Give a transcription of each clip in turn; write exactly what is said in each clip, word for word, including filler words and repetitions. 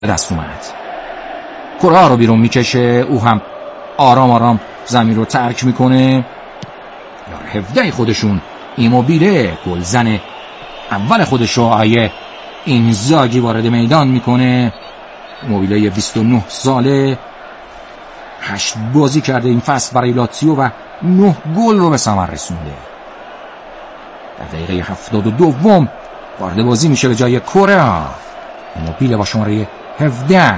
دست اومد. کره ها رو بیرون میکشه، او هم آرام آرام زمین رو ترک میکنه. یار هفده خودشون ایموبیله گلزن اول خودش رو آیه اینزاگی وارد میدان میکنه. ایموبیله بیست و نه ساله، هشت بازی کرده این فصل برای لاتزیو و نه گل رو به ثمر رسونده. در دقیقه هفتاد و دوم وارد بازی میشه به جای کره. ایموبیله با شماره هفده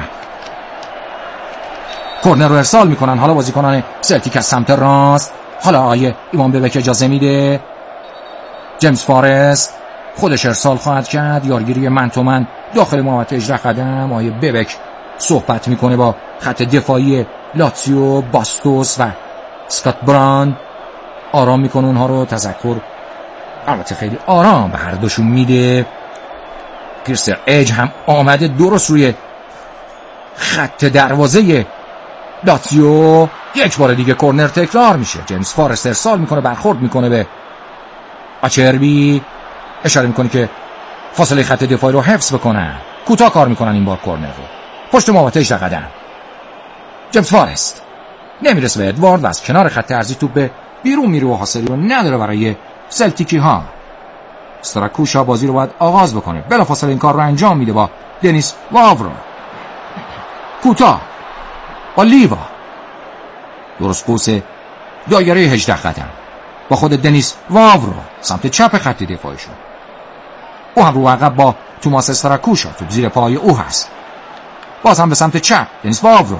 کورنر رو ارسال میکنن. حالا بازیکنان سلتیک از سمت راست. حالا آقای ایوان ببک اجازه میده. جیمز فارست خودش ارسال خواهد کرد. یارگیری من تو من داخل محوطه هجده قدم. آقای ببک صحبت میکنه با خط دفاعی لاتزیو. باستوس و اسکات بران آرام میکنه اونها رو. تذکر البته خیلی آرام به هر دوشون میده. پیرسر اج هم آمده درست روی خط دروازه لاتزیو. یک بار دیگه کورنر تکرار میشه. جیمز فارست ارسال میکنه، برخورد میکنه به آچربی. اشاره میکنه که فاصله خط دفاعی رو حفظ بکنن. کوتاه کار میکنن این بار کورنر رو. پشت محوطه هجده قدم. جیمز فارست نمیرسه به ادوارد و از کنار خط عرضی توپ به بیرون میره و حاصلی رو نداره برای سلتیکی ها. استراکوشا بازی رو باید آغاز بکنه. بلافاصله این کار رو انجام میده با دنیس واورو. کوتاه با لیوا درست قوس دایره هجده قدم با خود دنیس واورو سمت چپ خط دفاعشون. او هم رو عقب با توماس استراکوشا. توپ زیر پای او هست. باز هم به سمت چپ دنیس واورو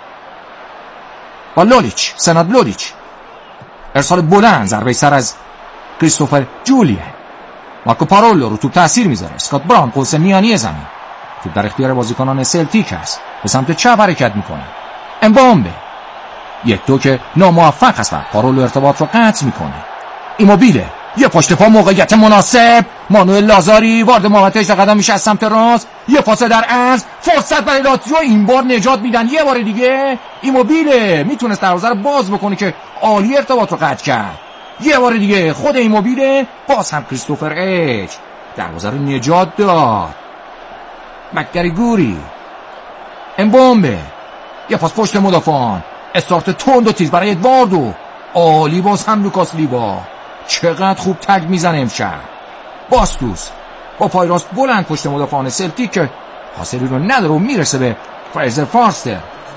با لولیچ. سناد لولیچ ارسال بلند، ضربه سر از کریستوفر جولیان. مارکو پارولو رو توپ تاثیر میذاره. اسکات بران قوس میانی زمین. توپ در اختیار بازیکنان سلتیک هست. به سمت چپ حرکت میکنه. امبامبه یک دو که ناموفق هست و پارولو ارتباط رو قطع میکنه. ایموبیله یه پشت پا، موقعیت مناسب. مانوئل لازاری وارد محوطه هجده قدم میشه از سمت راست. یه پاس در عرض، فرصت برای لاتزیو. این بار نجات میدن. یه بار دیگه ایموبیله میتونست دروازه رو باز بکنه که عالی ارتباط رو قطع کرد. یه بار دیگه خود ایموبیله، باز هم کریستوفر اچ دروازه رو نجات داد. مکگریگوری امبامبه یه پاس پشت مدافعان. استارت تند و تیز برای ادواردو. عالی باز هم لوکاس لیوا. چقدر خوب تگ میزنه امشب. باستوس با پای راست بلند پشت مدافعان سلتیک که حاصلی رو نداره و میرسه به فریزر فارستر.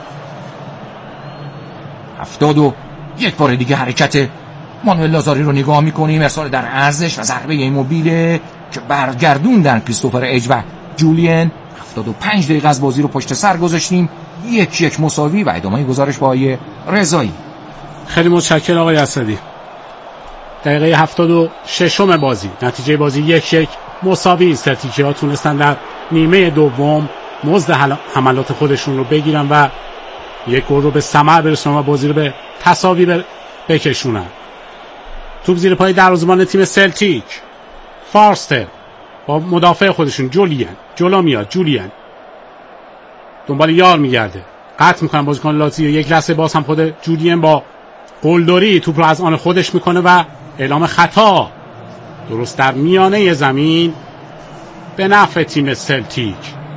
هفتاد و یک بار دیگه حرکت مانوئل لازاری رو نگاه میکنیم. ارسال در عرضش و ضربه ایموبیله که برگردوندن کریستوفر اج و جولین. هفتاد و پنج دقیقه از بازی رو پشت سر گذاشتیم. یک یک مساوی و ادامه گزارش با آقای رضایی. خیلی متشکرم آقای اسدی. دقیقه هفتاد و ششم بازی، نتیجه بازی یک یک مساوی. سلتیکی ها تونستن در نیمه دوم مزد حملات خودشون رو بگیرن و یک گل رو به ثمر برسونن و بازی رو به تساوی بکشونن. توپ زیر پای دروازه‌بان تیم سلتیک. فارستر با مدافع خودشون جولیان جلو میاد. جولیان دنبال یار میگرده، قطع میکنن بازیکن لاتزیو. یک لحظه باز هم خود جولیان با قلدری توپ رو از آن خودش میکنه و اعلام خطا درست در میانه زمین به نفع تیم سلتیک.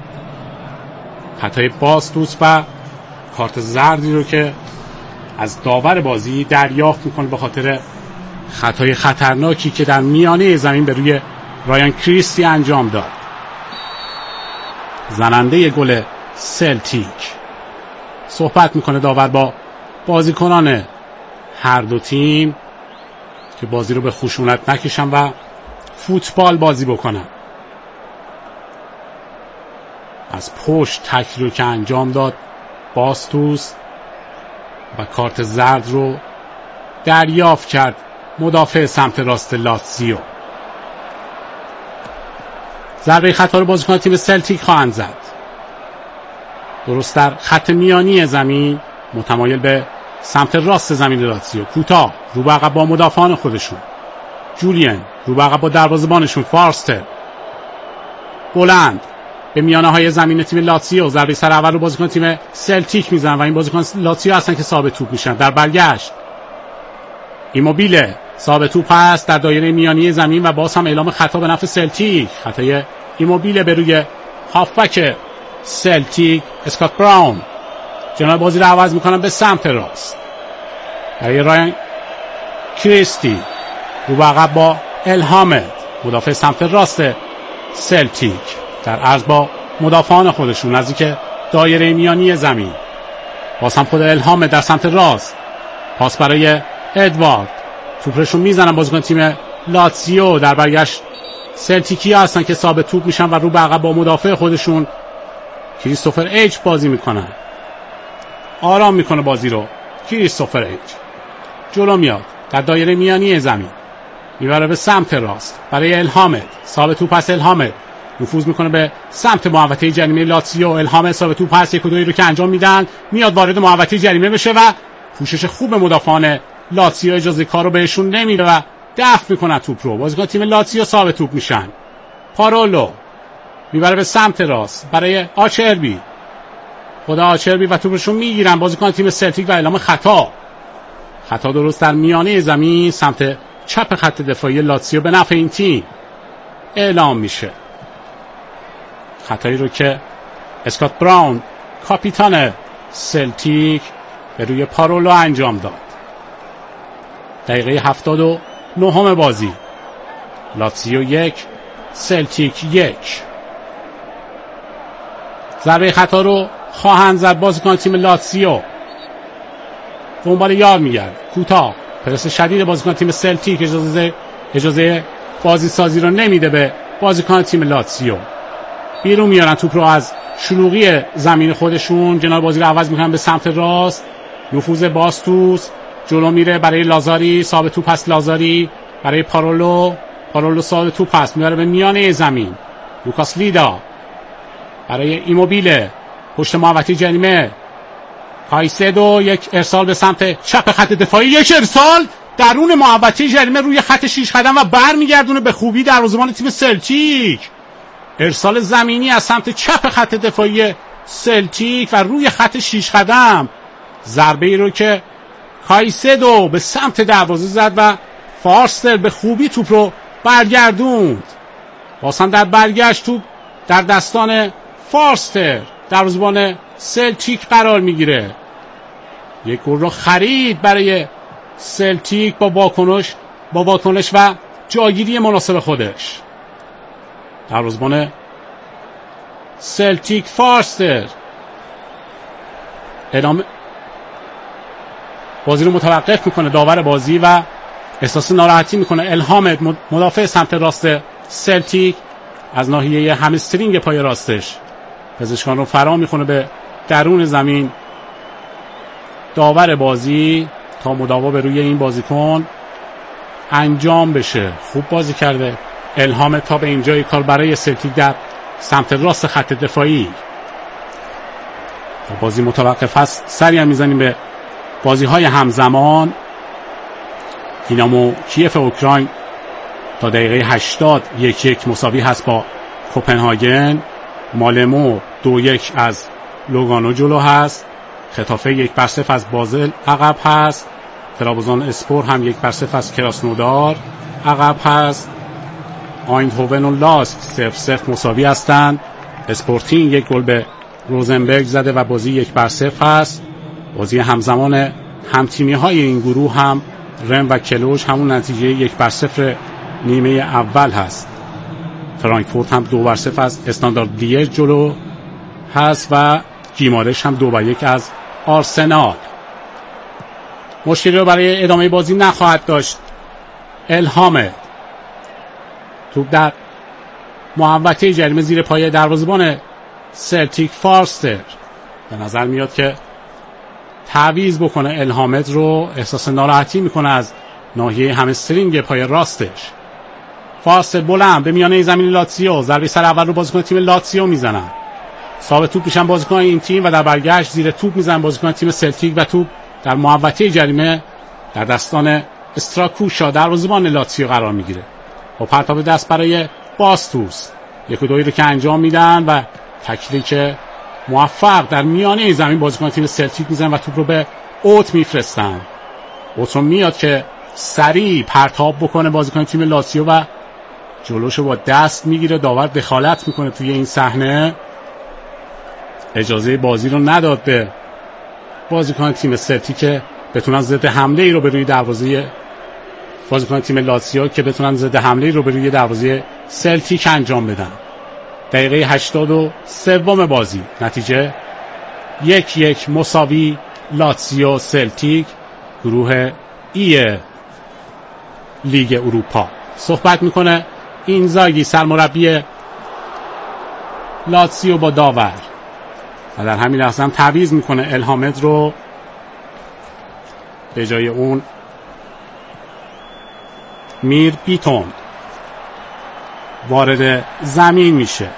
خطای باستوس و کارت زردی رو که از داور بازی دریافت میکنه به خاطر خطای خطرناکی که در میانه زمین به روی رایان کریستی انجام داد. زننده گل سلتیک صحبت میکنه داور با بازیکنان هر دو تیم که بازی رو به خشونت نکشن و فوتبال بازی بکنن. از پشت تکل رو که انجام داد باستوس و کارت زرد رو دریافت کرد مدافع سمت راست لاتزیو. ضربه خطا رو بازیکن تیم سلتیک خواهند زد. درست در خط میانی زمین متمایل به سمت راست زمین لاتزیو. کوتاه رو به عقب با مدافعان خودشون. جولیان رو به عقب با دروازه‌بانشون. فارستر بلند به میانه های زمین تیم لاتزیو. ضربه سر اول رو بازیکن تیم سلتیک میزنن و این بازیکن لاتزیو هستن که صاحب توپ میشن. در برگشت ایموبیله صاحب توپ هست در دایره میانی زمین و باز هم اعلام خطا به نفع سلتیک. خطای ایموبیله به روی هافبک سلتیک اسکات براون. جناب بازی رو عوض میکنن به سمت راست برای رایان کریستی. رو به عقب با الهامد مدافع سمت راست سلتیک در عرض با مدافعان خودشون نزدیک دایره میانی زمین. باز هم خود الهامد در سمت راست. پاس برای ادوارد. توپشون میزنن بازیکن تیم لاتزیو. در برگشت سلتیکی هستن که ثابت توپ میشن و رو به عقب با مدافع خودشون کریستوفر ایچ بازی میکنن. آرام میکنه بازی رو کریستوفر ایچ. جلو میاد در دایره میانی زمین. میبره به سمت راست برای الهامد. ثابت توپ پس الهامد نفوذ میکنه به سمت محوطه جریمه لاتزیو. الهامد ثابت توپ پس یک و دوی رو که انجام میدن میاد وارد محوطه جریمه بشه و پوشش خوب مدافعان لاتزیو اجازه کارو بهشون نمیده و دفع میکنن توپ رو. بازیکن تیم لاتزیو ثابت توپ میشن. پارولو میبره به سمت راست برای آچربی. خدا آچربی و توپشون میگیرن بازیکن تیم سلتیک و اعلام خطا. خطا درست در میانه زمین سمت چپ خط دفاعی لاتزیو به نفع این تیم اعلام میشه. خطایی رو که اسکات براون کاپیتان سلتیک به روی پارولو انجام داد. دقیقه هفتاد و نهم بازی. لاتزیو یک سلتیک یک. ضربه خطا رو خواهند زد بازیکن تیم لاتزیو. دنبال یار میگرد کوتاه. پرس شدید بازیکن تیم سلتیک اجازه اجازه بازی سازی رو نمیده به بازیکن تیم لاتزیو. بیرون میارن توپ رو از شلوغی زمین خودشون. جناب بازی رو عوض میکنن به سمت راست. نفوذ باستوس جلو میره برای لازاری. ثابت توپ پس لازاری برای پارولو. پارولو ثابت توپ پس میاره به میانه زمین. لوکاس لیدا برای ایموبیله پشت محوطه جریمه. کایسدو یک ارسال به سمت چپ خط دفاعی. یک ارسال درون محوطه جریمه روی خط شیش قدم و برمیگردونه به خوبی دروازه‌بان تیم سلتیک. ارسال زمینی از سمت چپ خط دفاعی سلتیک و روی خط شیش قدم. ضربه ای رو که کایسدو به سمت دروازه زد و فارستر به خوبی توپ رو برگردوند. واسه در برگشت توپ در دستان فارستر دروازه‌بان سلتیک قرار میگیره. یک گل رو خرید برای سلتیک با واکنش با واکنش و جاگیری مناسب خودش. دروازه‌بان سلتیک فارستر ادامه بازی رو متوقف میکنه داور بازی و احساس ناراحتی میکنه. الهامد مدافع سمت راست سلتیک از ناحیه همسترینگ پای راستش پزشکان رو فرا میخونه به درون زمین. داور بازی تا مداوا به روی این بازیکن انجام بشه. خوب بازی کرده الهامد تا به اینجای کار برای سلتیک در سمت راست خط دفاعی. بازی متوقف هست. سری هم میزنیم به بازی های همزمان. دینامو کیف اوکراین تا دقیقه هشتاد یک یک مساوی هست با کوپنهاگن. مالمو دو یک از لوگانو جلو هست. خطافه یک بر صفر از بازل عقب هست. ترابزون اسپور هم یک بر صفر از کراسنودار عقب هست. آیندهوون و لاسک صفر صفر مساوی هستند. اسپورتینگ یک گل به روزنبرگ زده و بازی یک بر صفر هست. بازی همزمان همتیمی های این گروه هم رم و کلوش همون نتیجه یک بر صفر نیمه اول هست. فرانکفورت هم دو بر صفر از استاندارد لیژ جلو هست و گیمارش هم دو بر یک از آرسنال. مشکلی رو برای ادامه بازی نخواهد داشت الهامد. توپ در محوطه جریمه زیر پای دروازه‌بان سلتیک فارستر. به نظر میاد که تعویض بکنه الهامد رو. احساس ناراحتی میکنه از ناحیه همسترینگ پای راستش. فارستر بلند به میانه زمین لاتزیو. ضربه سر اول رو بازیکن تیم لاتزیو میزنن. ثابت توپ میشن بازیکن این تیم و در برگشت زیر توپ میزنن بازیکن تیم سلتیک و توپ در محوطه جریمه در دستان استراکوشا دروازه‌بان لاتزیو قرار میگیره. با پرتاب دست برای باستوس یک و دوی رو که انجام میدن و تکلی که موفق در میانه زمین بازیکن تیم سلتیک میزنن و توپ رو به اوت میفرستن. اوت رو میاد که سریع پرتاب بکنه بازیکن تیم لاتزیو و جلوشو با دست میگیره. داور دخالت میکنه توی این صحنه. اجازه بازی رو نداد به بازیکن تیم سلتیک که بتونن ضد حمله ای رو به روی دروازه بازیکن تیم لاتزیو که بتونن ضد حمله ای رو به روی دروازه سلتیک انجام بدن. دقیقه هشتاد و سه بازی، نتیجه یک یک مساوی. لاتزیو سلتیک، گروه ای لیگ اروپا. صحبت میکنه اینزاگی سرمربی لاتزیو با داور و در همین لحظه هم تعویض میکنه الهامد رو، به جای اون میر بیتون وارد زمین میشه.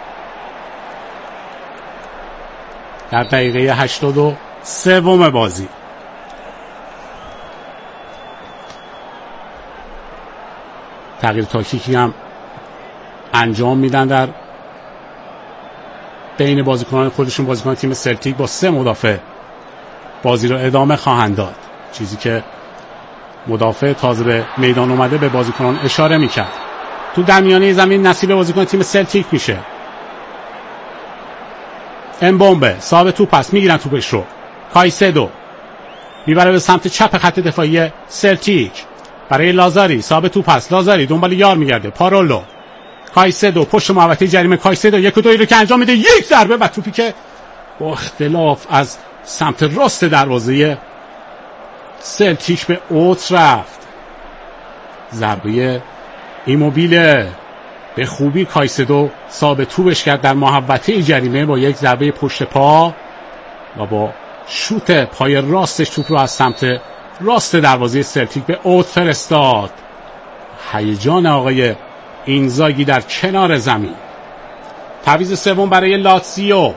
در دقیقه هشتاد و سه بازی تغییر تاکتیکی هم انجام میدن در بین بازیکنان خودشون. بازیکنان تیم سلتیک با سه مدافع بازی رو ادامه خواهند داد، چیزی که مدافع تازه به میدان اومده به بازیکنان اشاره میکرد. تو در میانه زمین نصیب بازیکن تیم سلتیک میشه. امبومبه صاحب توپ است، میگیرن توپش رو. کایسدو میبره به سمت چپ خط دفاعی سلتیک برای لازاری، صاحب توپ است. لازاری دنبال یار میگرده. پارولو، کایسدو پشت محوطه جریمه. کایسدو یک و دوی رو که انجام میده، یک ضربه و توپی که با اختلاف از سمت راست دروازه سلتیک به اوت رفت. ضربه ایموبیله به خوبی کایسدو صاحب توپش کرد در محوطه جریمه با یک ضربه پشت پا و با شوت پای راستش توپ رو از سمت راست دروازه سلتیک به اوت فرستاد. هیجان آقای اینزاگی در کنار زمین. تعویض سوم برای لاتزیو.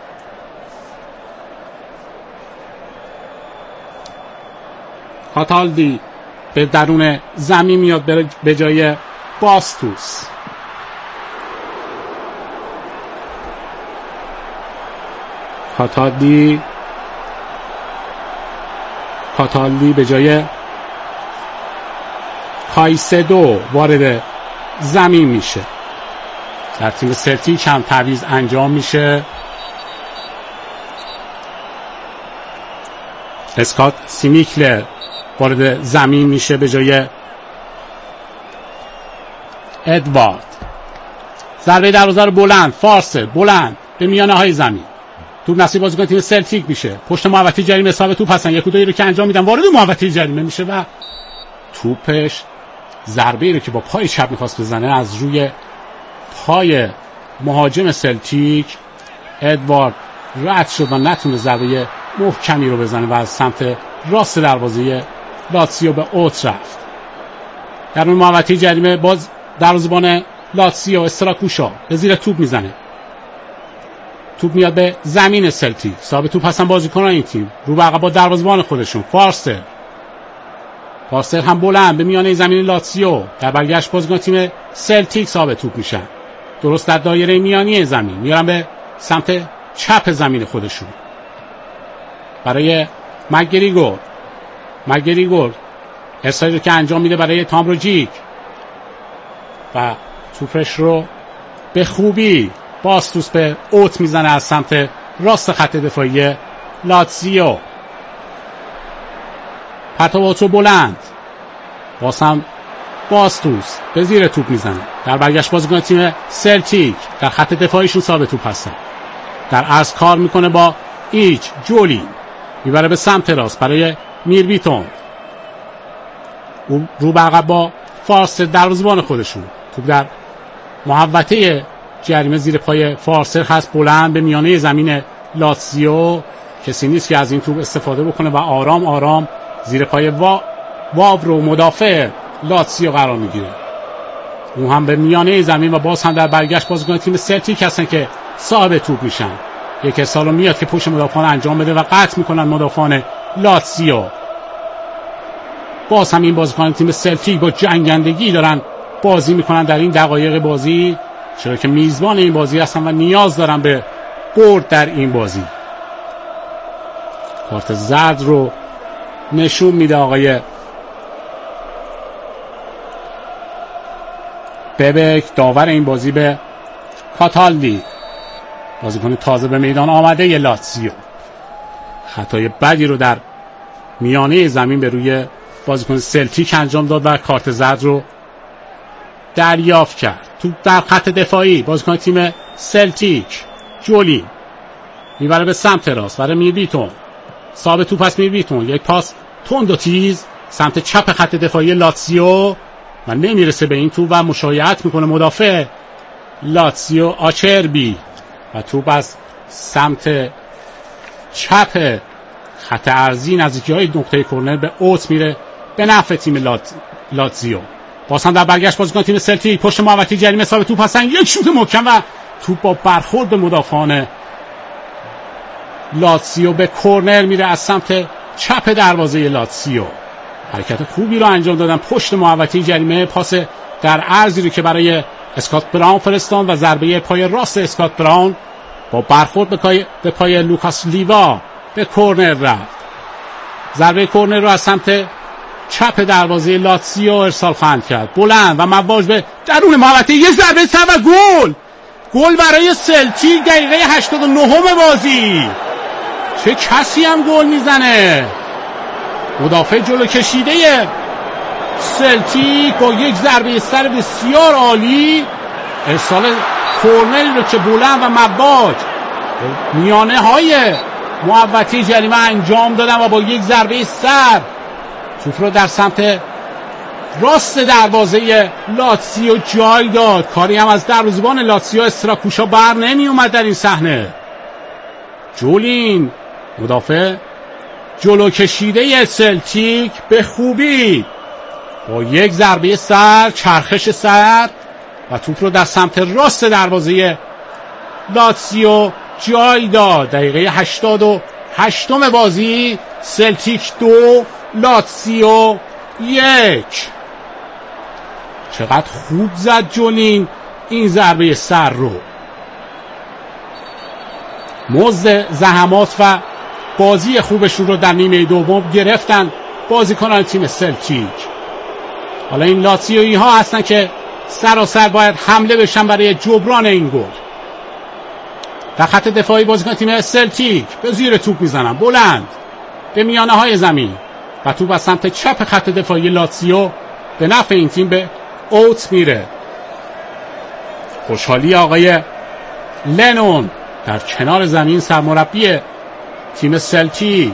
کاتالدی به درون زمین میاد به جای باستوس. کاتالدی کاتالدی به جای کایسدو وارد زمین میشه. در تیم سلتیک هم تعویض انجام میشه. اسکات سیمیکلر وارد زمین میشه به جای ادوارد. ضربه دروازه رو بلند، فارسه بلند به میانه های زمین. توپ نصیب بازیکن تیم سلتیک میشه. پشت محوطه جریمه حساب توپ هستن، یک و دوی رو که انجام میدن وارد محوطه جریمه میشه و توپش ضربه ای رو که با پای چپ میخواست بزنه از روی پای مهاجم سلتیک ادوارد رد شد و نتونه ضربه محکمی رو بزنه و از سمت راست دروازه لاتزیو به اوت رفت. در اون محوطه جریمه باز دروازه‌بان لاتزیو استراکوشا به زیر توپ میزنه. توپ میاد به زمین سلتیک. صاحب توپ هستن بازیکنان این تیم. رو به عقب با دروازه‌بان خودشون. فارستر. فارستر هم بلند به میانه زمین لاتزیو. در برگشت بازیکن تیم سلتیک صاحب توپ میشن. درست در دایره میانی زمین. میارن به سمت چپ زمین خودشون. برای مگریگور. مگریگور ارسالی رو که انجام میده برای تامروجیک و توپش رو به خوبی باستوس به اوت میزنه از سمت راست خط دفاعی لاتزیو. پرتاب اوتو بلند واسم باستوس به زیر توپ میزنه. در برگشت بازیکن تیم سلتیک در خط دفاعیشون ثابت توپ هستن. در عرض کار میکنه با ایچ جولی، میبره به سمت راست برای میربیتون. رو به عقب با فارسر دروازه‌بان خودشون. توپ در محوطه جریمه زیر پای فارسر هست، بلند به میانه زمین لاتزیو. کسی نیست که از این توپ استفاده بکنه و آرام آرام زیر پای وا... واورو مدافع لاتزیو قرار میگیره. اون هم به میانه زمین و باز هم در برگشت بازیکن تیم سلتیک هستن که صاحب توپ میشن. یک ارسال میاد که پشت مدافعان انجام بده و قطع میکنن مدافعان لاتزیو. باز هم این بازیکن تیم سلتیک با جنگندگی دارن بازی میکنن در این دقایق بازی، چرا که میزبان این بازی هستن و نیاز دارن به برد در این بازی. کارت زرد رو نشون میده آقای ببک، داور این بازی، به کاتالدی. بازیکن تازه به میدان آمده ی لاتزیو خطای بدی رو در میانه زمین به روی بازیکن سلتیک انجام داد و کارت زرد رو دریافت کرد. تو در خط دفاعی بازیکن تیم سلتیک جولین میبره به سمت راست برای میربیتون، صاحب توپ پس میربیتون، یک پاس تند و تیز سمت چپ خط دفاعی لاتزیو و نمیرسه به این توپ و مشایعت میکنه مدافع لاتزیو آچربی و توپ از سمت چپ خط ارضی نزدیکی های نقطه کرنر به اوت میره به نفع تیم لات... لاتزیو. باز هم در برگشت بازیکن تیم سلتیک پشت محوطه جریمه صاحب توپ هستن، یک شوت محکم و توپ با برخورد به مدافعان لاتزیو به کرنر میره از سمت چپ دروازه لاتزیو. حرکت خوبی رو انجام دادن پشت محوطه جریمه، پاس در عرضی رو که برای اسکات براون فرستان و ضربه پای راست اسکات براون با برخورد به پای, به پای لوکاس لیوا به کرنر رفت. ضربه کرنر رو از سمت چپ دروازه لاتزیو ارسال خواهند کرد، بلند و مواج به درون محوطه، یک ضربه سر و گل. گل برای سلتیک دقیقه هشتاد و نه بازی. چه کسی هم گل میزنه. مدافع جلو کشیده سلتیک با یک ضربه سر بسیار عالی ارسال کرنری رو که بلند و مواج میانه های محوطه جریمه انجام دادن و با یک ضربه سر توپ رو در سمت راست دروازه لاتزیو جای داد. کاری هم از دروازه‌بان لاتزیو استراکوشا بر نمی اومد در این صحنه. جولین مدافع جلو کشیده سلتیک به خوبی با یک ضربه سر چرخش سر و توپ رو در سمت راست دروازه لاتزیو جای داد. دقیقه هشتاد و هشتم بازی، سلتیک دو لاتزیو یک. چقدر خوب زد جولین این ضربه سر رو. مزد زحمات و بازی خوبشون رو در نیمه دوم گرفتن بازیکنان تیم سلتیک. حالا این لاتزیویی ها هستن که سراسر باید حمله بشن برای جبران این گل. در خط دفاعی بازیکن تیم سلتیک به زیر توپ میزنن بلند به میانه های زمین و توپ از سمت چپ خط دفاعی لاتزیو به نفع این تیم به اوت میره. خوشحالی آقای لنون در کنار زمین، سرمربی تیم سلتیک.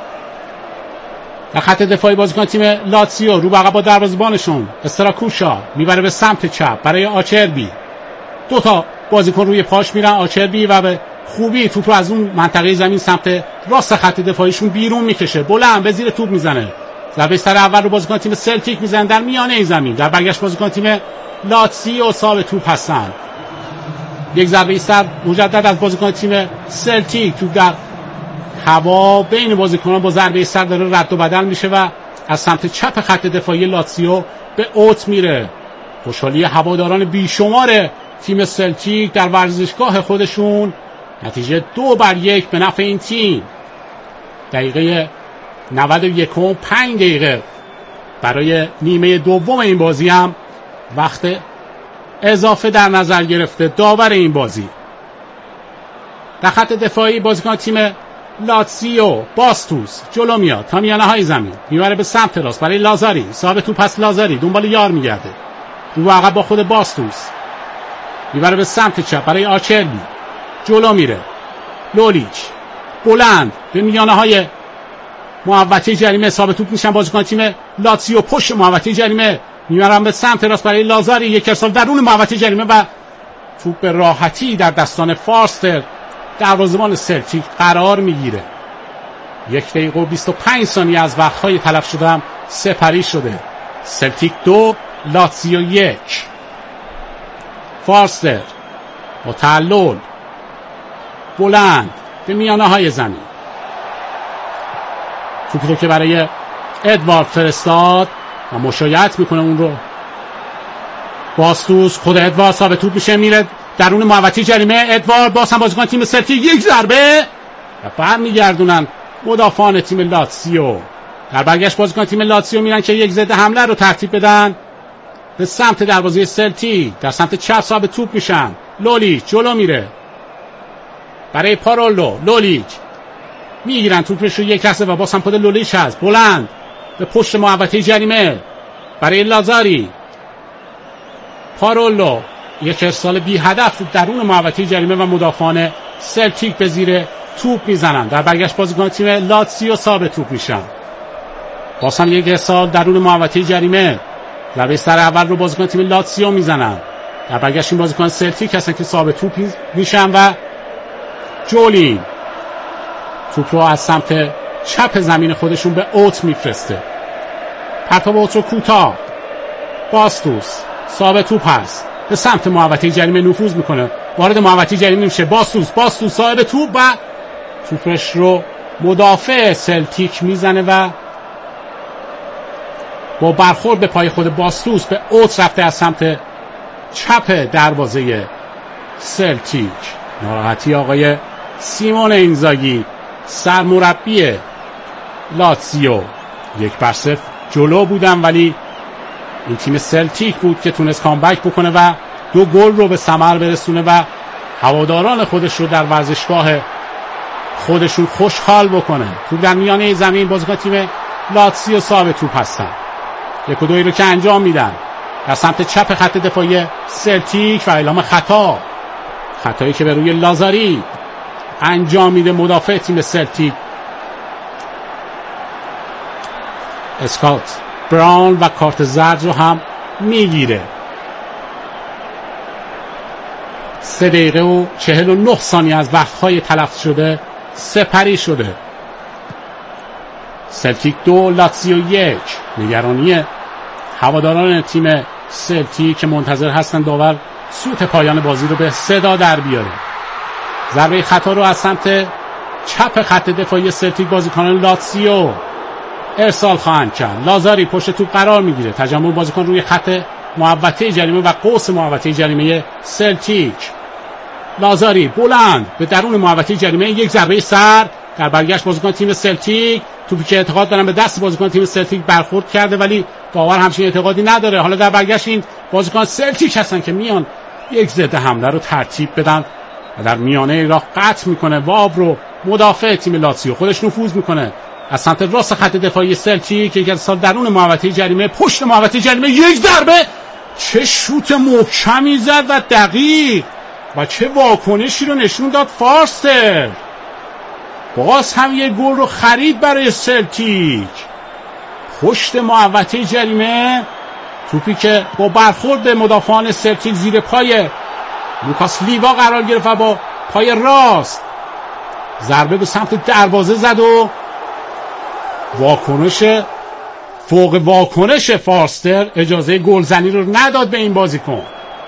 در خط دفاعی بازیکن تیم لاتزیو رو به عقب با دروازه‌بانشون استراکوشا میبره به سمت چپ برای آچربی. دو تا بازیکن روی پاش میرن، آچربی و به خوبی توپ رو از اون منطقه زمین سمت راست خط دفاعیشون بیرون میکشه، بلند به زیر توپ میزنه. ضربه سر اول رو بازیکن تیم سلتیک میزنن در میانه زمین. در برگشت بازیکن تیم لاتزیو صاحب توپ هستن. یک ضربه سر مجدد از بازیکن تیم سلتیک، توپ در هوا بین بازیکنان با ضربه سر داره رد و بدل میشه و از سمت چپ خط دفاعی لاتزیو به اوت میره. خوشحالی هواداران بیشمار تیم سلتیک در ورزشگاه خودشون. نتیجه دو بر یک به نفع این تیم. دقیقه نود و یک، پنج دقیقه برای نیمه دوم این بازی هم وقت اضافه در نظر گرفته داور این بازی. در خط دفاعی بازیکن تیم لاتزیو باستوس جلو میاد تا میانه های زمین، میبره به سمت راست برای لازاری، صاحب توپ پس لازاری دنبال یار میگرده، رو عقب با خود باستوس میبره به سمت چپ برای آچربی، جلو میره لولیچ بلند به میانه های محوطه جریمه، صاحب توپ میشن بازیکن تیم لاتزیو پشت محوطه جریمه، میبرن به سمت راست برای لازاری، یک ارسال درون محوطه جریمه و توپ به راحتی در دستان فارستر دروازه‌بان سلتیک قرار میگیره. یک دقیقه و بیست و پنج ثانیه از وقتهای تلف شده هم سپری شده. سلتیک دو لاتزیو یک. فارستر با تعلل بلند به میانه های زمین، توپی رو که برای ادوارد فرستاد و مشایعت میکنه اون رو باستوس، خود ادوارد صاحب توپ میشه میره درون محوطه جریمه. ادوارد باز هم بازیکن تیم سلتیک یک ضربه و برمیگردونن مدافعان تیم لاتزیو. در برگشت بازیکن تیم لاتزیو میرن که یک ضد حمله رو ترتیب بدن به سمت دروازه سلتیک. در سمت چپ صاحب توپ میشن، لولی جلو میره برای پارولو. لولیچ میگیرن توپش رو یک لحظه و باز هم خود لولیچ هست بلند به پشت محوطه جریمه برای لازاری. پارولو یک ارسال بی هدف درون محوطه جریمه و مدافعان سلتیک به زیر توپ میزنن. در برگشت بازیکن تیم لاتزیو ثابت توپ میشن. باز هم یک ارسال درون محوطه جریمه. ضربه سر اول رو بازیکن تیم لاتزیو میزنن. در برگشت این بازیکن سلتیک هستن که ثابت توپ میشن و جولین توپ رو از سمت چپ زمین خودشون به اوت میفرسته. پرتاب اوت رو کوتاه. باستوس ثابت توپ هست به سمت محوطه جریمه نفوذ میکنه. وارد محوطه جریمه میشه. باستوس باستوس صاحب توپ و توپش رو مدافع سلتیک میزنه و با برخورد به پای خود باستوس به اوت رفته از سمت چپ دروازه سلتیک. ناراحتی آقای سیمون اینزاگی سرمربی لاتزیو. یک بر صفر جلو بودن ولی این تیم سلتیک بود که تونست کامبک بکنه و دو گل رو به ثمر برسونه و هواداران خودش رو در ورزشگاه خودشون خوشحال بکنه. توپ در میانه زمین بازیکن تیم لاتزیو صاحب توپ هستن. یک و دوی رو که انجام میدن در سمت چپ خط دفاعی سلتیک و اعلام خطا. خطایی که به روی لازاری انجام میده مدافع تیم سلتیک. اسکات براون و کارت زرد رو هم میگیره. سه دقیقه و چهل و نه ثانیه از وقتهای تلف شده سپری شده. سلتیک دو لاتزیو یک. نگرانی هواداران تیم سلتیک که منتظر هستن داور سوت پایان بازی رو به صدا در بیاره. ضربه خطا رو از سمت چپ خط دفاعی سلتیک بازیکنان لاتزیو ارسال خواهند کرد. لازاری پشت توپ قرار میگیره. تجمع بازیکن روی خط محوطه جریمه و قوس محوطه جریمه سلتیک. لازاری بلند به درون محوطه جریمه. یک ضربه سر در برگشت بازیکن تیم سلتیک. توپی که اعتقاد دارن به دست بازیکن تیم سلتیک برخورد کرده ولی داور همچین اعتقادی نداره. حالا در برگشت این بازیکن سلتیک هستن که میان یک ضد حمله رو ترتیب بدن و در میانه راه قطع میکنه. واب رو مدافع تیم لاتزیو خودش نفوذ میکنه از سمت راست خط دفاعی سلتیک. یک ارسال درون محوطه جریمه پشت محوطه جریمه. یک ضربه. چه شوت محکمی زد و دقیق و چه واکنشی رو نشون داد فارستر. باز هم یک گل رو خرید برای سلتیک. پشت محوطه جریمه توپی که با برخورد مدافعان سلتیک زیر پای لوکاس لیوا قرار گرفت و با پای راست ضربه به سمت دروازه زد و واکنش فوق واکنش فارستر اجازه گلزنی رو نداد به این بازیکن.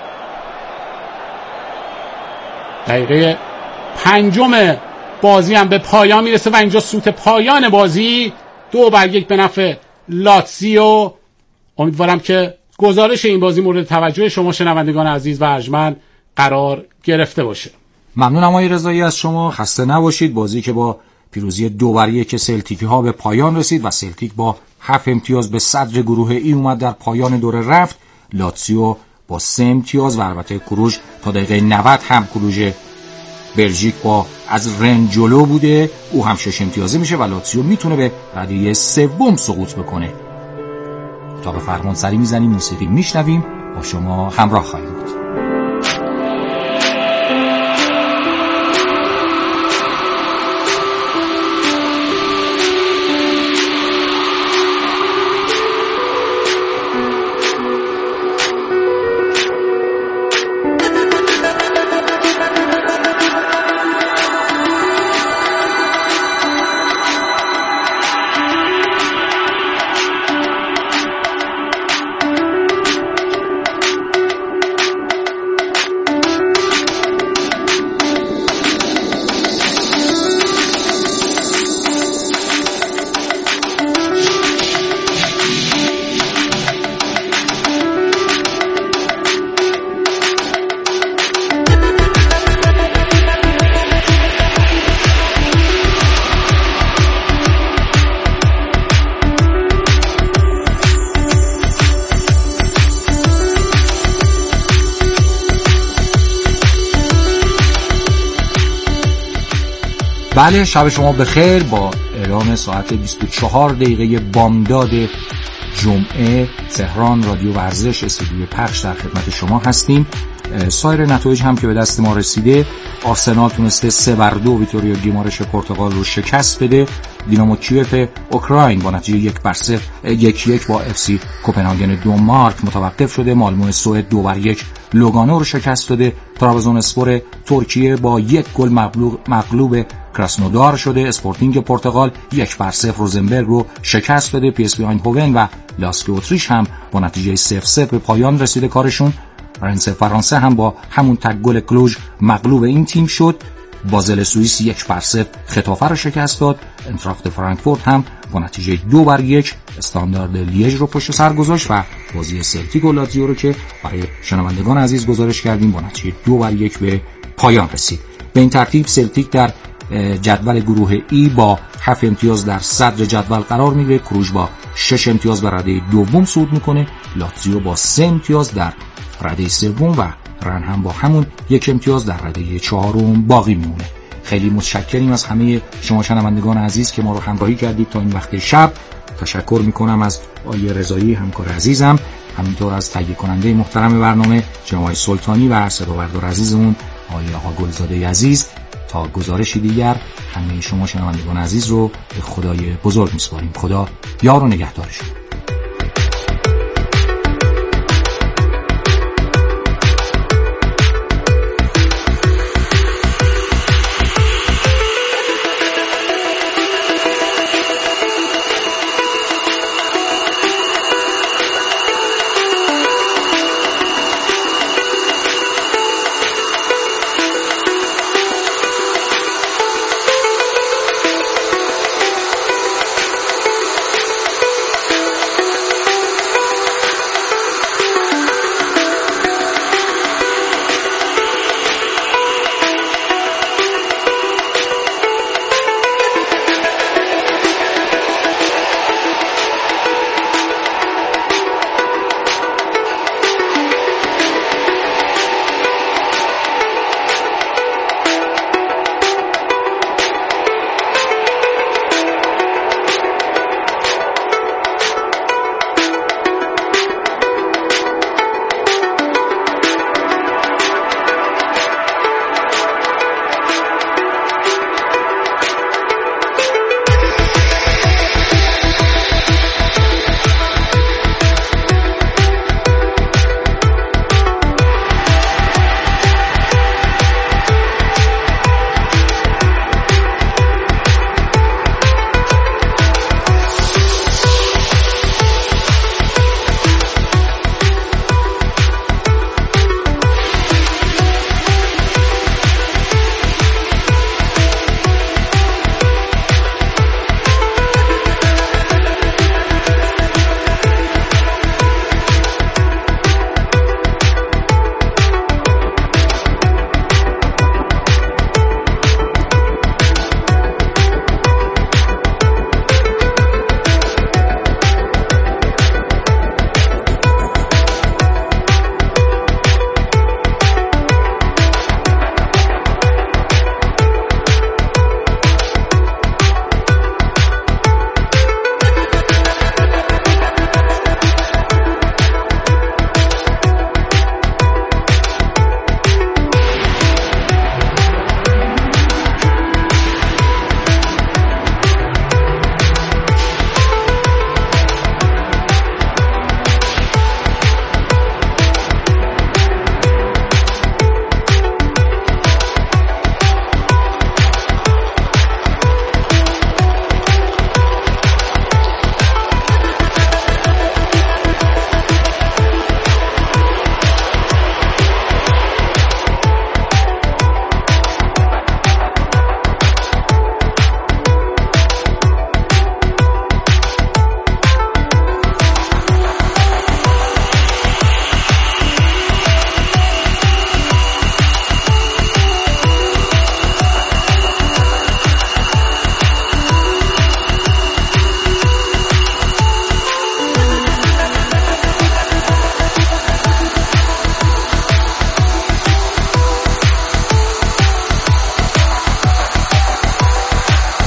دقیقه پنجم بازی هم به پایان میرسه و اینجا سوت پایان بازی دو بر یک به نفع لاتزیو. امیدوارم که گزارش این بازی مورد توجه شما شنوندگان عزیز و ارجمند قرار گرفته باشه. ممنونم آقای رضایی از شما. خسته نباشید. بازی که با پیروزی دو بر یک سلتیکی ها به پایان رسید و سلتیک با هفت امتیاز به صدر گروه ای اومد در پایان دوره رفت. لاتزیو با سه امتیاز و البته کروژ تا دقیقه نود هم کروژ بلژیک با از رن جلو بوده، او هم شش امتیازه میشه و لاتزیو میتونه به ردیه سوم سقوط بکنه. تا به فرمان سری میزنیم، موسیقی میشنویم، با شما همراه خواهیم بود. بله، شب شما بخیر. با اعلام ساعت بیست و چهار دقیقه بامداد جمعه تهران رادیو ورزش استودیوی پخش در خدمت شما هستیم. سایر نتایج هم که به دست ما رسیده: آرسنال تونسته سه بر دو ویتوریا گیمارش پرتغال رو شکست بده. دینامو کیف اوکراین با نتیجه یک بر صفر یک یک با اف سی کوپنهاگن دانمارک متوقف شده. مالمو سوئد دو بر یک لوگانو رو شکست داده. ترابزونسپور ترکیه با یک گل مغلوب مغلوب کراسنودار شده. اسپورتینگ پرتغال یک بر صفر روزنبرگ رو شکست داده. پی اس وی آینهوون و لاسک اتریش هم با نتیجه صفر صفر به پایان رسیده کارشون. رنس فرانسه هم با همون تک گل کلوژ مغلوب این تیم شد. بازل سوئیس یک بر صفر خطافه رو شکست داد. انتراخت فرانکفورت هم با نتیجه دو بر یک استاندارد لیژ رو پشت سر گذاشت و بازی سلتیک و لاتزیو رو که برای شنوندگان عزیز گزارش کردیم با نتیجه دو بر یک به پایان رسید. به این ترتیب سلتیک در جدول گروه ای با هفت امتیاز در صدر جدول قرار میگیره. کروژ با شش امتیاز بر رده دوم صعود میکنه. لاتزیو با سه امتیاز در رده سوم و رن هم با همون یک امتیاز در رده چهارم باقی میمونه. خیلی متشکریم از همه شما شنوندگان عزیز که ما رو همراهی کردید تا این وقت شب. تشکر میکنم از آقای رضایی همکار عزیزم، همینطور از تهیه کننده محترم برنامه جناب آقای سلطانی و صدابردار عزیزمون آقای آقا گلزاده عزیز. تا گزارشی دیگر همه شما شنوندگان عزیز رو به خدای بزرگ میسپاریم. خدا یار و نگهدارشون.